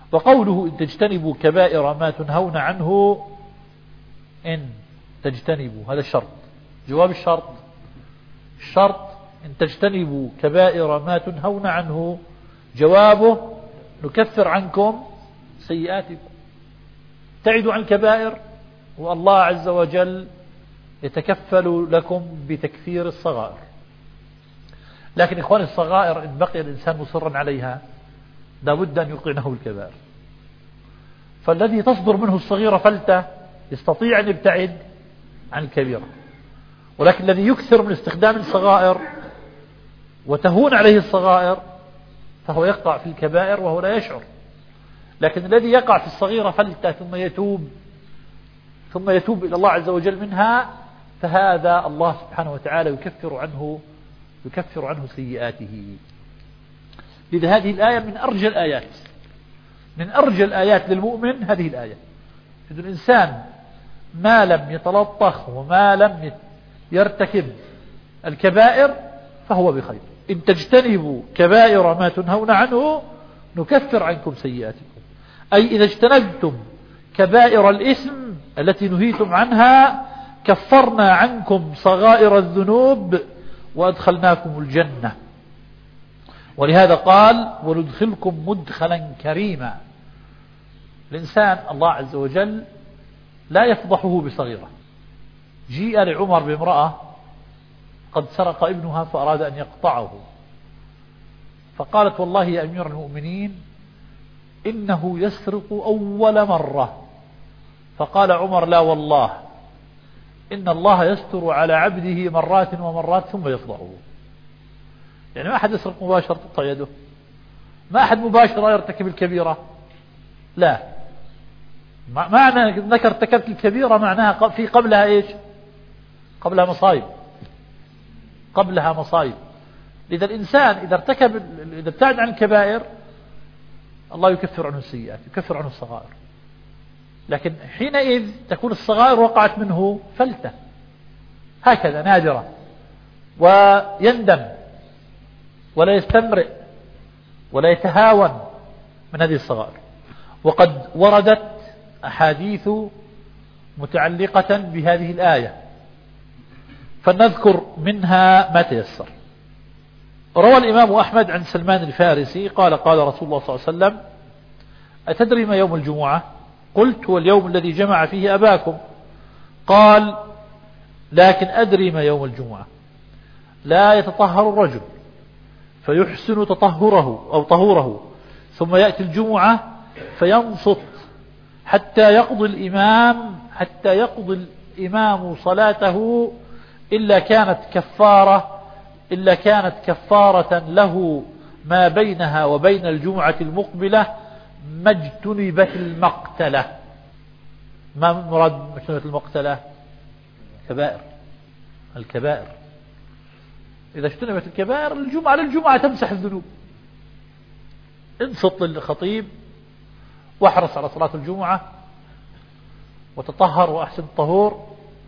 وقوله إن تجتنبوا كبائر ما تنهون عنه، إن تجتنبوا هذا الشرط، جواب الشرط إن تجتنبوا كبائر ما تنهون عنه، جوابه نكفر عنكم سيئاتكم. ابتعدوا عن الكبائر والله عز وجل يتكفل لكم بتكفير الصغائر. لكن إخواني الصغائر إن بقي الإنسان مصرا عليها لابد أن يوقعنه الكبائر. فالذي تصدر منه الصغيرة فلتة يستطيع أن يبتعد عن الكبيرة، ولكن الذي يكثر من استخدام الصغائر وتهون عليه الصغائر فهو يقع في الكبائر وهو لا يشعر. لكن الذي يقع في الصغيرة فلتة ثم يتوب إلى الله عز وجل منها، فهذا الله سبحانه وتعالى يكفر عنه سيئاته. لذا هذه الآية من أرجى الآيات للمؤمن. هذه الآية إذن الإنسان ما لم يتلطخ وما لم يرتكب الكبائر فهو بخير. إن تجتنبوا كبائر ما تنهون عنه نكفر عنكم سيئاتكم، أي إذا اجتنبتم كبائر الإثم التي نهيتم عنها كفرنا عنكم صغائر الذنوب وأدخلناكم الجنة. ولهذا قال وندخلكم مدخلا كريما. الإنسان الله عز وجل لا يفضحه بصغيرة. جيء لعمر بامرأة قد سرق ابنها فأراد أن يقطعه، فقالت والله يا أمير المؤمنين إنه يسرق أول مرة. فقال عمر لا والله إن الله يستر على عبده مرات ومرات ثم يفضحه. يعني ما أحد يسرق مباشرة تقطع يده، ما أحد مباشرة يرتكب الكبيرة، لا. معنى أنك ارتكبت الكبيرة معناها في قبلها إيش؟ قبلها مصايب. لذا الإنسان إذا ابتعد عن الكبائر الله يكفر عنه السيئات، يكفر عنه الصغائر. لكن حينئذ تكون الصغائر وقعت منه فلتة هكذا نادرة، ويندم ولا يستمرئ ولا يتهاون من هذه الصغائر. وقد وردت أحاديث متعلقة بهذه الآية فلنذكر منها ما تيسر. روى الإمام أحمد عن سلمان الفارسي قال قال رسول الله صلى الله عليه وسلم أتدري ما يوم الجمعة؟ قلت هو اليوم الذي جمع فيه أباكم. قال لكن أدري ما يوم الجمعة. لا يتطهر الرجل فيحسن طهوره ثم يأتي الجمعة فينصت حتى يقضي الإمام صلاته إلا كانت كفارة له ما بينها وبين الجمعة المقبلة ما اجتنبت المقتلة. ما مراد اجتنبت المقتلة؟ الكبائر. إذا اجتنبت الكبائر الجمعة تمسح الذنوب. انصت للخطيب واحرص على صلاة الجمعة وتطهر وأحسن الطهور،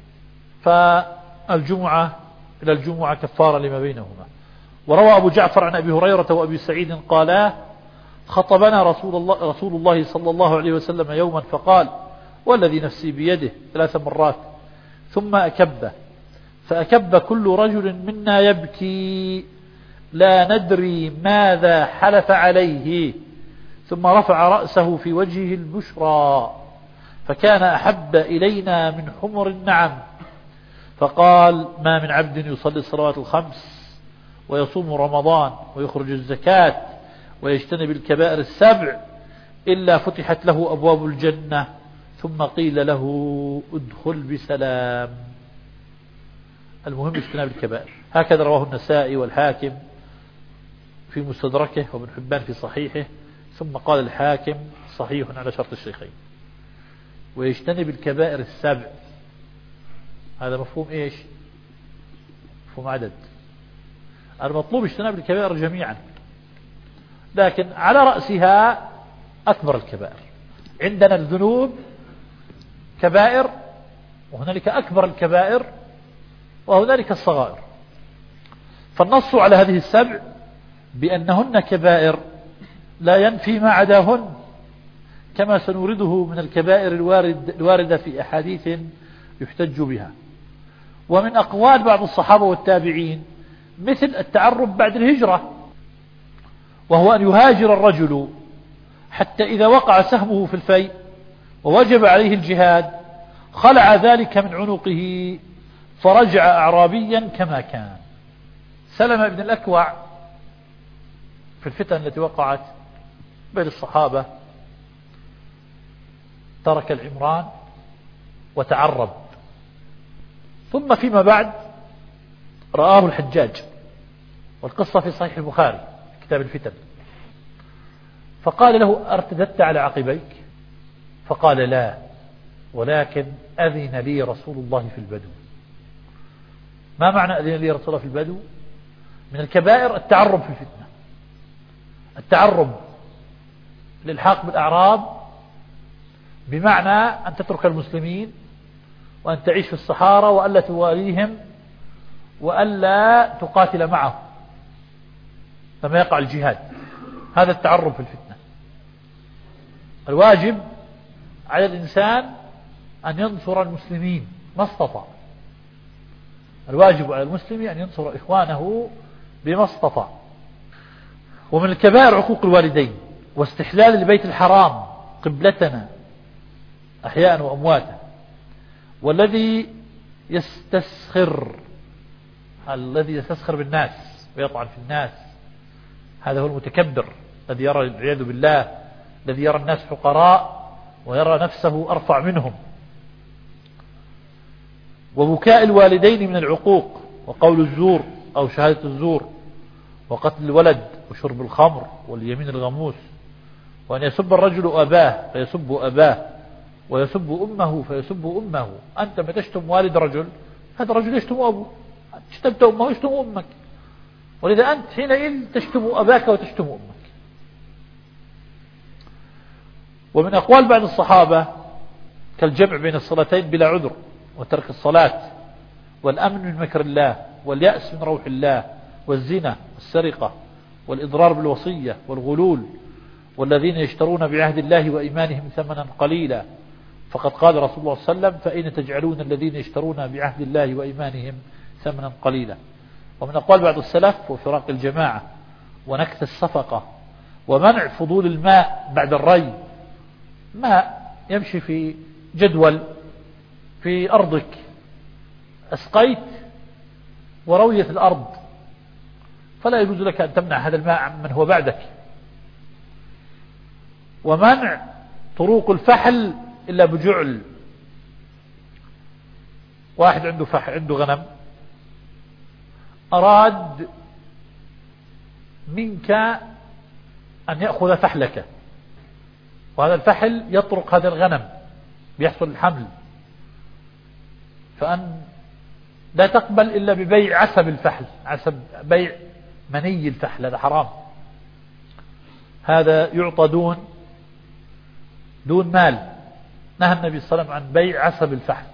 فالجمعة إلى الجمعة كفارة لما بينهما. وروى أبو جعفر عن أبي هريرة وأبي سعيد قالا خطبنا رسول الله صلى الله عليه وسلم يوما فقال والذي نفسي بيده 3 مرات ثم فأكب كل رجل منا يبكي لا ندري ماذا حلف عليه، ثم رفع رأسه في وجهه البشرى فكان أحب إلينا من حمر النعم. فقال ما من عبد يصلي الصلوات الخمس ويصوم رمضان ويخرج الزكاة ويجتنب الكبائر السبع إلا فتحت له أبواب الجنة ثم قيل له ادخل بسلام. المهم اجتناب الكبائر. هكذا رواه النسائي والحاكم في مستدركه وابن حبان في صحيحه، ثم قال الحاكم صحيح على شرط الشيخين. ويجتنب الكبائر السبع، هذا مفهوم ايش؟ مفهوم عدد. المطلوب اجتناب الكبائر جميعا، لكن على رأسها أكبر الكبائر. عندنا الذنوب كبائر وهنالك أكبر الكبائر وهنالك الصغائر. فالنص على هذه السبع بأنهن كبائر لا ينفي ما عداهن كما سنورده من الكبائر الواردة في أحاديث يحتج بها. ومن أقوال بعض الصحابة والتابعين مثل التعرب بعد الهجرة، وهو أن يهاجر الرجل حتى إذا وقع سهمه في الفيء ووجب عليه الجهاد خلع ذلك من عنقه فرجع أعرابيا كما كان. سلمة بن الأكوع في الفتن التي وقعت بين الصحابة ترك العمران وتعرب، ثم فيما بعد رآه الحجاج، والقصة في صحيح البخاري كتاب الفتن، فقال له ارتدت على عقبيك؟ فقال لا، ولكن أذن لي رسول الله في البدو. ما معنى أذن لي رسول الله في البدو؟ من الكبائر التعرب في الفتنة، التعرب للحاق بالأعراب، بمعنى أن تترك المسلمين وأن تعيش في الصحارى وألا تواليهم وألا تقاتل معهم لما يقع الجهاد. هذا التعرب في الفتنة. الواجب على الإنسان أن ينصر المسلمين ما استطاع، الواجب على المسلم أن ينصر إخوانه بما استطاع. ومن الكبائر عقوق الوالدين، واستحلال البيت الحرام قبلتنا أحياء وأمواتا. والذي يستسخر بالناس ويطعن في الناس، هذا هو المتكبر الذي يرى العياذ بالله، الذي يرى الناس فقراء ويرى نفسه أرفع منهم. وبكاء الوالدين من العقوق، وقول الزور أو شهادة الزور، وقتل الولد، وشرب الخمر، واليمين الغموس، وأن يسب الرجل أباه فيسب أباه، ويسب أمه فيسب أمه. أنت ما تشتم والد رجل، هذا الرجل يشتم أبوه، شتمت أمه يشتم أمك، ولذا أنت حينئذ تشتم أباك وتشتم أمك. ومن أقوال بعض الصحابة كالجمع بين الصلاتين بلا عذر، وترك الصلاة، والأمن من مكر الله، واليأس من روح الله، والزنا، والسرقة، والإضرار بالوصية، والغلول، والذين يشترون بعهد الله وإيمانهم ثمنا قليلا، فقد قال رسول الله صلى الله عليه وسلم فأين تجعلون الذين يشترون بعهد الله وإيمانهم ثمنا قليلا. ومن أقوال بعض السلف وفراق الجماعة، ونكث الصفقة، ومنع فضول الماء بعد الري. ماء يمشي في جدول في أرضك، أسقيت ورويت الأرض، فلا يجوز لك أن تمنع هذا الماء عن من هو بعدك. ومنع طروق الفحل إلا بجعل. واحد عنده فحل، عنده غنم، أراد منك أن يأخذ فحلك، وهذا الفحل يطرق هذا الغنم بيحصل الحمل، فأن لا تقبل إلا ببيع عسب الفحل، عسب بيع مني الفحل، هذا حرام، هذا يعطى دون مال. نهى النبي صلى الله عليه وسلم عن بيع عسب الفحل.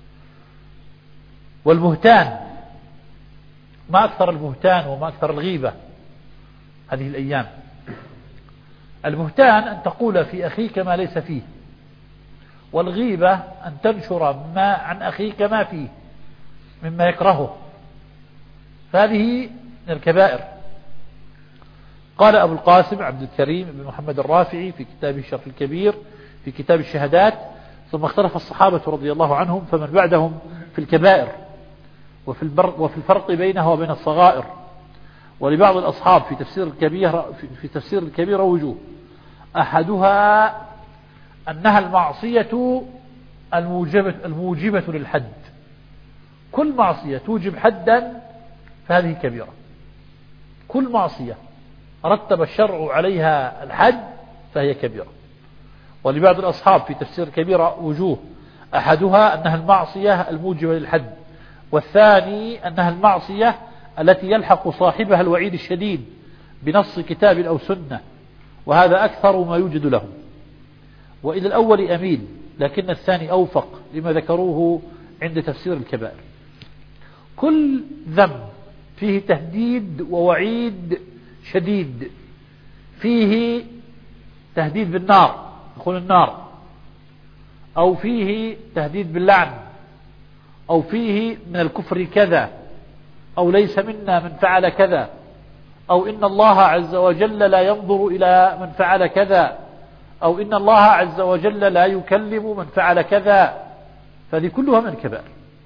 والبهتان، ما أكثر البهتان وما أكثر الغيبة هذه الأيام. البهتان أن تقول في أخيك ما ليس فيه، والغيبة أن تنشر ما عن أخيك ما فيه مما يكرهه، فهذه من الكبائر. قال أبو القاسم عبد الكريم بن محمد الرافعي في كتابه الشرح الكبير في كتاب الشهادات: ثم اختلف الصحابة رضي الله عنهم فمن بعدهم في الكبائر وفي الفرق بينها وبين الصغائر. ولبعض الأصحاب في تفسير الكبيرة وجوه: أحدها أنها المعصية الموجبة للحد، كل معصية توجب حدا فهذه كبيرة، كل معصية رتب الشرع عليها الحد فهي كبيرة. ولبعض الأصحاب في تفسير الكبيرة وجوه: أحدها أنها المعصية الموجبة للحد، والثاني أنها المعصية التي يلحق صاحبها الوعيد الشديد بنص كتاب أو سنة، وهذا أكثر ما يوجد له. وإلى الأول أميل، لكن الثاني أوفق لما ذكروه عند تفسير الكبائر. كل ذنب فيه تهديد ووعيد شديد، فيه تهديد بالنار دخول النار، أو فيه تهديد باللعن، أو فيه من الكفر كذا، أو ليس منا من فعل كذا، أو إن الله عز وجل لا ينظر إلى من فعل كذا، أو إن الله عز وجل لا يكلم من فعل كذا، فهذه كلها من الكبائر.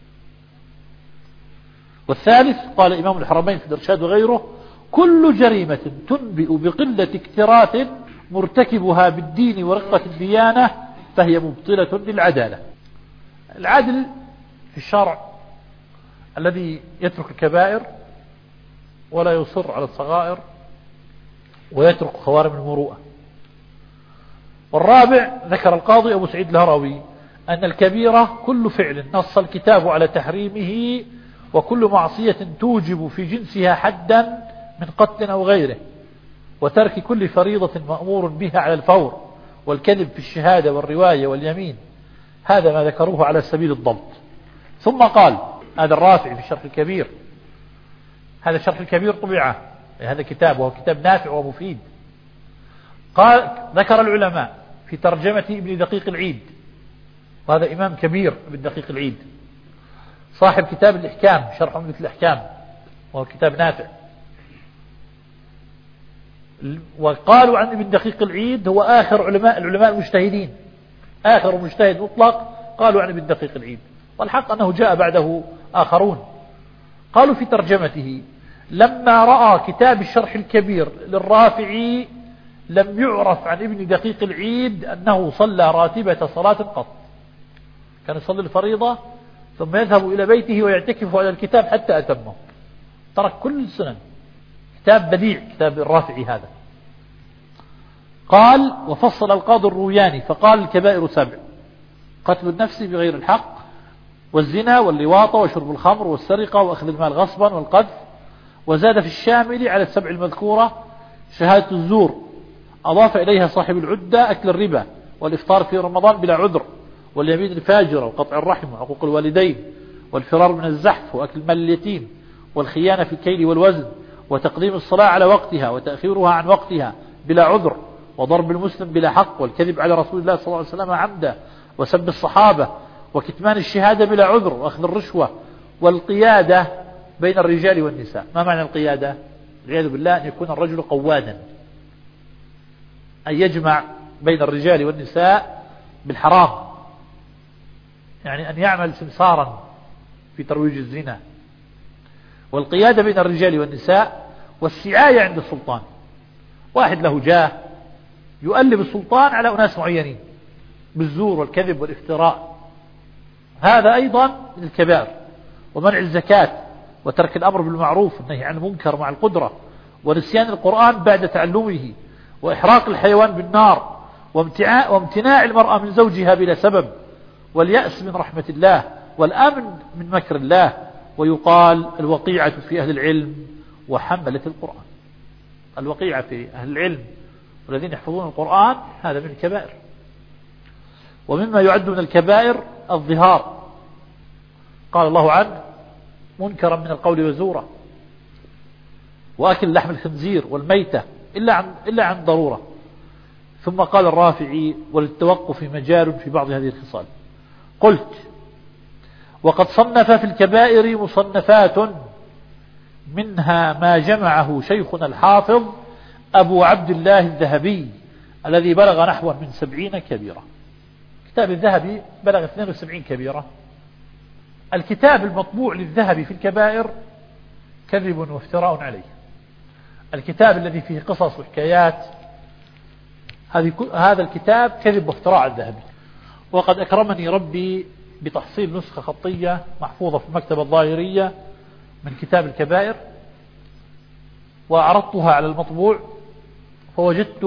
والثالث قال إمام الحرمين في الإرشاد وغيره: كل جريمة تنبئ بقلة اكتراث مرتكبها بالدين ورقة الديانة فهي مبطلة للعدالة. العدل في الشرع الذي يترك الكبائر ولا يصر على الصغائر ويترك خوارم المروءة. والرابع ذكر القاضي أبو سعيد الهروي أن الكبيرة كل فعل نص الكتاب على تحريمه، وكل معصية توجب في جنسها حدا من قتل أو غيره، وترك كل فريضة مأمور بها على الفور، والكذب في الشهادة والرواية واليمين. هذا ما ذكروه على سبيل الضبط. ثم قال هذا الرافع في الشرح الكبير، هذا الشرح الكبير طبعه، هذا كتاب وهو كتاب نافع ومفيد. قال ذكر العلماء في ترجمة ابن دقيق العيد، وهذا إمام كبير ابن دقيق العيد صاحب كتاب الإحكام شرح عمدة الأحكام، وهو كتاب نافع. وقالوا عن ابن دقيق العيد هو آخر العلماء المجتهدين، آخر مجتهد مطلق قالوا عن ابن دقيق العيد، والحق أنه جاء بعده آخرون. قالوا في ترجمته: لما رأى كتاب الشرح الكبير للرافعي لم يعرف عن ابن دقيق العيد أنه صلى راتبة صلاة قط، كان يصلي الفريضة ثم يذهب إلى بيته ويعتكف على الكتاب حتى أتمه، ترك كل السنن. كتاب بديع كتاب الرافعي هذا. قال: وفصل القاضي الروياني فقال: الكبائر 7: قتل النفس بغير الحق، والزنا واللواط وشرب الخمر والسرقة وأخذ المال غصبا والقذف. وزاد في الشامل على 7 المذكورة شهادة الزور، أضاف إليها صاحب العدة أكل الربا، والإفطار في رمضان بلا عذر، واليمين الفاجرة، وقطع الرحم، وحقوق الوالدين، والفرار من الزحف، وأكل المال اليتيم، والخيانة في الكيل والوزن، وتقديم الصلاة على وقتها وتأخيرها عن وقتها بلا عذر، وضرب المسلم بلا حق، والكذب على رسول الله صلى الله عليه وسلم عمدا، وسب الصحابة، وكتمان الشهادة بلا عذر، وأخذ الرشوة، والقيادة بين الرجال والنساء. ما معنى القيادة؟ والعياذ بالله أن يكون الرجل قوادا، أن يجمع بين الرجال والنساء بالحرام، يعني أن يعمل سمسارا في ترويج الزنا. والقيادة بين الرجال والنساء، والسعاية عند السلطان، واحد له جاه يؤلب السلطان على أناس معينين بالزور والكذب والافتراء، هذا أيضا من الكبائر. ومنع الزكاة، وترك الأمر بالمعروف والنهي عن المنكر مع القدرة، ونسيان القرآن بعد تعلمه، وإحراق الحيوان بالنار، وامتناع المرأة من زوجها بلا سبب، واليأس من رحمة الله، والأمن من مكر الله. ويقال الوقيعة في أهل العلم وحملة القرآن. الوقيعة في أهل العلم والذين يحفظون القرآن هذا من الكبائر. ومما يعد من الكبائر الظهار، قال الله عنه: منكرا من القول وزورا، وأكل لحم الخنزير والميتة إلا عن ضرورة. ثم قال الرافعي: وللتوقف مجال في بعض هذه الخصال. قلت: وقد صنف في الكبائر مصنفات، منها ما جمعه شيخنا الحافظ أبو عبد الله الذهبي الذي بلغ نحو من 70 كبيرة. كتاب الذهبي بلغ 72 كبيرة. الكتاب المطبوع للذهبي في الكبائر كذب وافتراء عليه. الكتاب الذي فيه قصص وحكايات هذا الكتاب كذب وافتراء على الذهبي. وقد أكرمني ربي بتحصيل نسخة خطية محفوظة في المكتبة الظاهرية من كتاب الكبائر، وعرضتها على المطبوع، فوجدت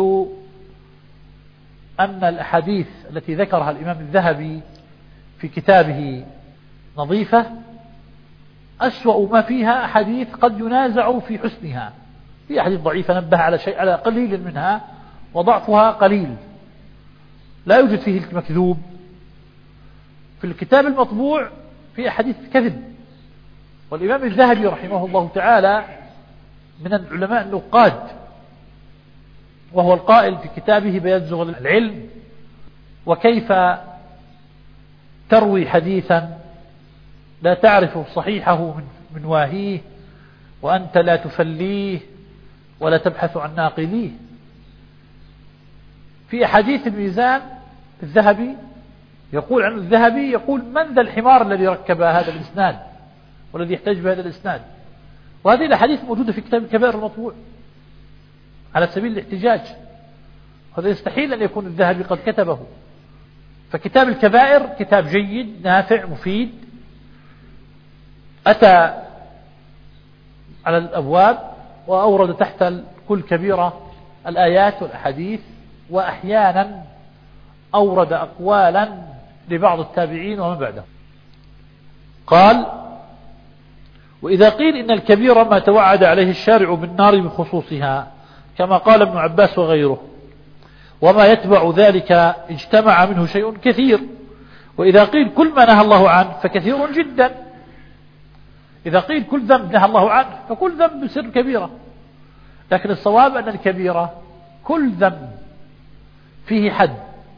أن الأحاديث التي ذكرها الإمام الذهبي في كتابه نظيفة. أسوأ ما فيها أحاديث قد ينازع في حسنها، في أحاديث ضعيفة نبه على قليل منها، وضعفها قليل، لا يوجد فيه المكذوب. في الكتاب المطبوع في أحاديث كذب. والإمام الذهبي رحمه الله تعالى من العلماء النقاد، وهو القائل في كتابه بيان زغل العلم: وكيف تروي حديثا لا تعرف صحيحه من واهيه وأنت لا تفليه ولا تبحث عن ناقليه. في أحاديث الميزان الذهبي يقول عن الذهبي يقول من ذا الحمار الذي ركب هذا الإسناد والذي يحتاج بهذا الإسناد. وهذه الأحاديث موجودة في كتاب الكبائر المطبوع على سبيل الاحتجاج. هذا يستحيل أن يكون الذهبي قد كتبه. فكتاب الكبائر كتاب جيد نافع مفيد، أتى على الأبواب وأورد تحت كل كبيرة الآيات والأحاديث، وأحيانا أورد أقوالا لبعض التابعين ومن بعدهم. قال: وإذا قيل إن الكبيرة ما توعد عليه الشارع بالنار بخصوصها كما قال ابن عباس وغيره، وما يتبع ذلك اجتمع منه شيء كثير. وإذا قيل كل ما نهى الله عنه فكثير جدا. إذا قيل كل ذنب نهى الله عنه فكل ذنب يصير كبيرة، لكن الصواب أن الكبيرة كل ذنب فيه حد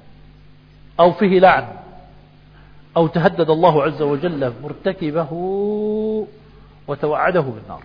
أو فيه لعن أو تهدد الله عز وجل مرتكبه وتوعده بالنار،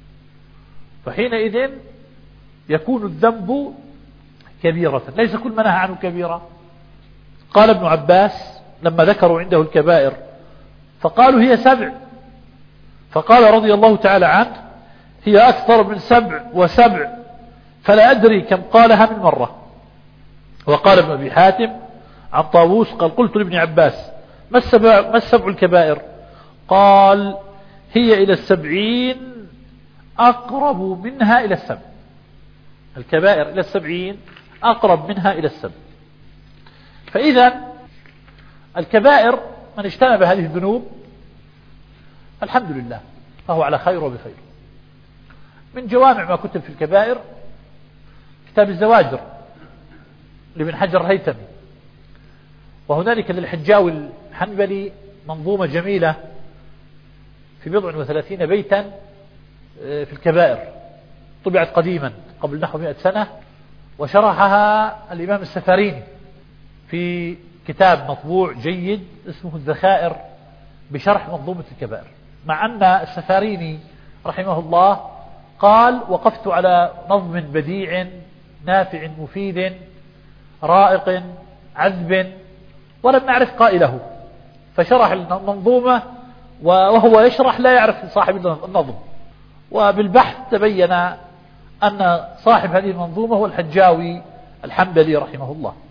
فحينئذ يكون الذنب كبيرة. ليس كل ما نهى عنه كبيرة. قال ابن عباس لما ذكروا عنده الكبائر فقالوا هي 7، فقال رضي الله تعالى عنه: هي أكثر من 7 و7 فلا أدري كم قالها من مرة. وقال ابن أبي حاتم عن طاووس قال: قلت لابن عباس ما السبع الكبائر؟ قال: هي إلى 70 أقرب منها إلى 7. الكبائر إلى 70 أقرب منها إلى 7. فإذا الكبائر من اجتنب هذه الذنوب الحمد لله فهو على خير وبخير. من جوامع ما كتب في الكبائر كتاب الزواجر لابن حجر الهيثمي، وهنالك للحجاوي الحنبلي منظومة جميلة في 37 بيتا في الكبائر، طبعت قديما قبل نحو 100 سنة، وشرحها الإمام السفاريني في كتاب مطبوع جيد اسمه الذخائر بشرح منظومة الكبائر. مع أن السفاريني رحمه الله قال: وقفت على نظم بديع نافع مفيد رائق عذب ولم نعرف قائله، فشرح المنظومة وهو يشرح لا يعرف صاحب النظم، وبالبحث تبين أن صاحب هذه المنظومة هو الحجاوي الحنبلي رحمه الله.